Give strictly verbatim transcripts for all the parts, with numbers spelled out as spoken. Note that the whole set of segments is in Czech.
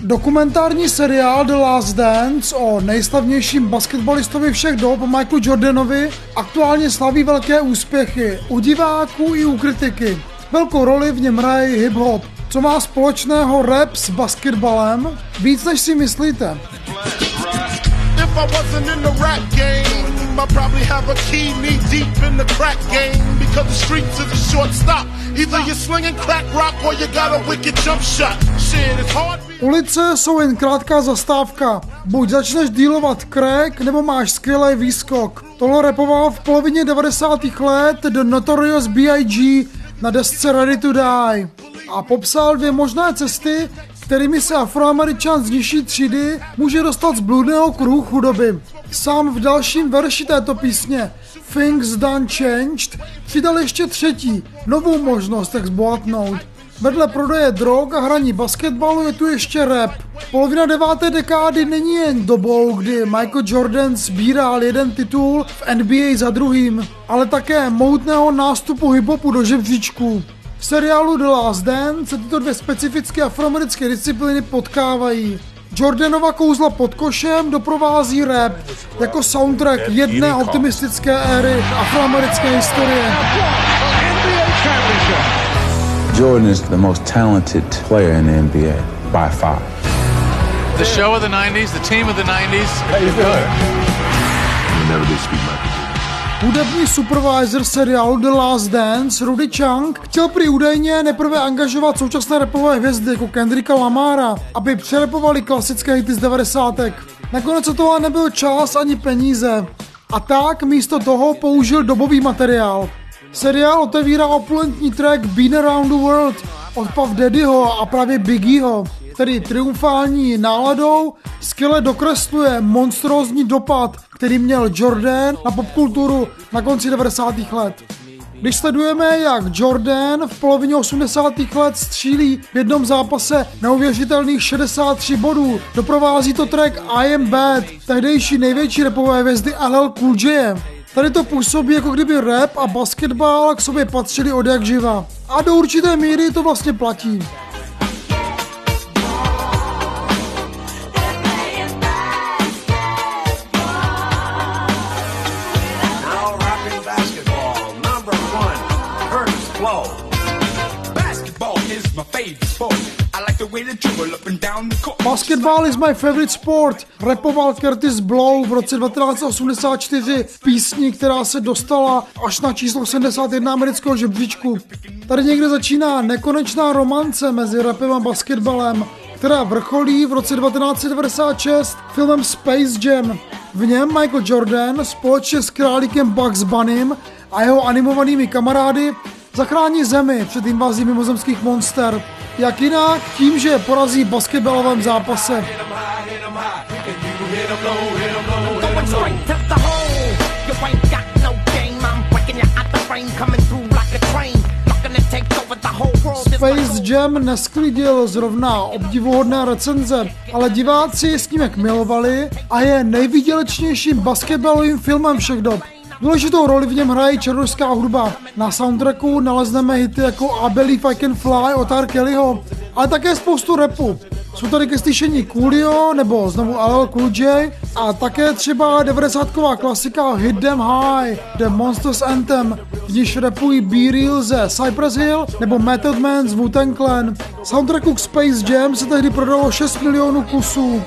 Dokumentární seriál The Last Dance o nejslavnějším basketbalistovi všech dob Michaelu Jordanovi aktuálně slaví velké úspěchy u diváků i u kritiky. Velkou roli v něm hraje hip-hop. Co má společného rap s basketbalem? Víc než si myslíte. I probably have a key knee deep in the crack game because the streets is a short stop. Either you're slinging crack rock or you got a wicked jump shot. Shit, it's hard. Ulice jsou jen krátká zastávka. Buď začneš dealovat crack, nebo máš skvělý výskok. Tohle rapoval v polovině devadesátých let The Notorious B I G na desce Ready to Die. A popsal dvě možné cesty, kterými se Afroameričan z nižší třídy může dostat z bludného kruhu chudoby. Sám v dalším verši této písně Things Done Changed přidal ještě třetí, novou možnost, jak zbohatnout. Vedle prodeje drog a hraní basketbalu je tu ještě rap. Polovina deváté dekády není jen dobou, kdy Michael Jordan sbíral jeden titul v N B A za druhým, ale také mohutného nástupu hiphopu do žebříčků. V seriálu The Last Dance se tyto dvě specifické afroamerické disciplíny potkávají. Jordanova kouzla pod košem doprovází rap jako soundtrack jedné optimistické éry afroamerické historie. Jordan is the most talented player in the N B A by far. The show of the nineties, the team of the nineties. How you doing? You never did speak my Hudební supervisor seriálu The Last Dance Rudy Chang chtěl prý údajně neprve angažovat současné rapové hvězdy jako Kendricka Lamara, aby přerepovali klasické hity z devadesátek. Nakonec to toho nebyl čas ani peníze. A tak místo toho použil dobový materiál. Seriál otevírá opulentní track Been Around the World od Puff Daddyho a právě Biggieho, který triumfální náladou skvěle dokresluje monstrózní dopad, který měl Jordan na popkulturu na konci devadesátých let. Když sledujeme, jak Jordan v polovině osmdesátých let střílí v jednom zápase neuvěřitelných šedesát tři bodů, doprovází to track I Am Bad, tehdejší největší rapové hvězdy L L Cool J. Tady to působí, jako kdyby rap a basketbal k sobě patřili od jak živa. A do určité míry to vlastně platí. Basketball is my favorite sport, rapoval Curtis Blow v roce devatenáct osmdesát čtyři v písni, která se dostala až na číslo sedmdesát jedna amerického žebříčku. Tady někde začíná nekonečná romance mezi rapem a basketbalem, která vrcholí v roce devatenáct devadesát šest filmem Space Jam. V něm Michael Jordan společně s králíkem Bugs Bunnym a jeho animovanými kamarády zachrání zemi před invazí mimozemských monster. Jak jinak, tím, že porazí v basketbalovém zápase. Space Jam nesklidil zrovna obdivuhodné recenze, ale diváci s ním jak milovali a je nejvýdělečnějším basketbalovým filmem všech dob. Důležitou roli v něm hraje černošská hudba. Na soundtracku nalezneme hity jako I Believe I Can Fly od R. Kellyho, ale také spoustu rapu. Jsou tady ke slyšení Coolio nebo znovu L L Cool J a také třeba devadesátková klasika Hit Them High, The Monsters Anthem, v níž rapují B-Real ze Cypress Hill nebo Method Man z Wu-Tang Clan. Soundtracku k Space Jam se tehdy prodalo šest milionů kusů.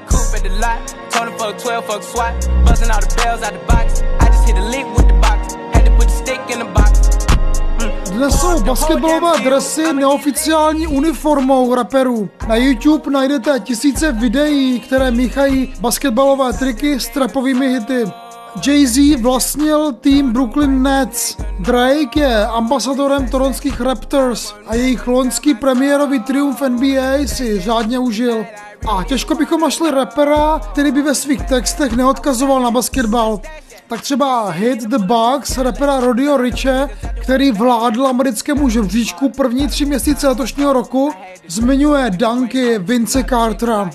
Dnes jsou basketbalové dresy neoficiální uniformou raperů. Na YouTube najdete tisíce videí, které míchají basketbalové triky s trapovými hity. Jay-Z vlastnil tým Brooklyn Nets. Drake je ambasadorem toronských Raptors a jejich loňský premiérový triumf N B A si řádně užil. A těžko bychom našli rapera, který by ve svých textech neodkazoval na basketbal. Tak třeba Hit the Bucks rapera Roddyho Riche, který vládl americkému žebříčku první tři měsíce letošního roku, zmiňuje dunky Vince Cartera.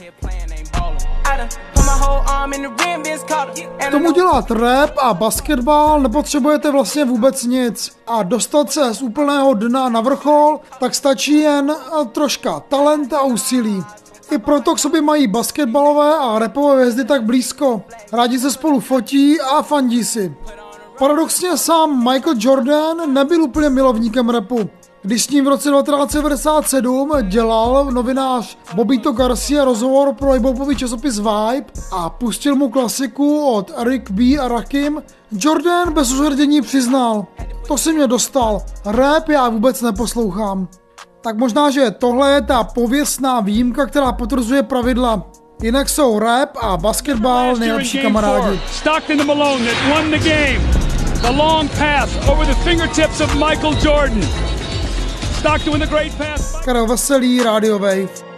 K tomu dělat rap a basketbal nepotřebujete vlastně vůbec nic. A dostat se z úplného dna na vrchol, tak stačí jen troška talent a úsilí. I proto k sobě mají basketbalové a rapové hvězdy tak blízko. Rádi se spolu fotí a fandí si. Paradoxně sám Michael Jordan nebyl úplně milovníkem rapu. Když s ním v roce devatenáct set devadesát sedm dělal novinář Bobito Garcia rozhovor pro hiphopový časopis Vibe a pustil mu klasiku od Rick B a Rakim, Jordan bez uzardění přiznal: to si mě dostal, rap já vůbec neposlouchám. Tak možná, že tohle je ta pověstná výjimka, která potvrzuje pravidla. Jinak jsou rap a basketbal nejlepší kamarádi. Stockton to Malone that won the game. The long pass over the fingertips of Michael Jordan. Stockton with a great pass. Karel Veselý, Radio Wave.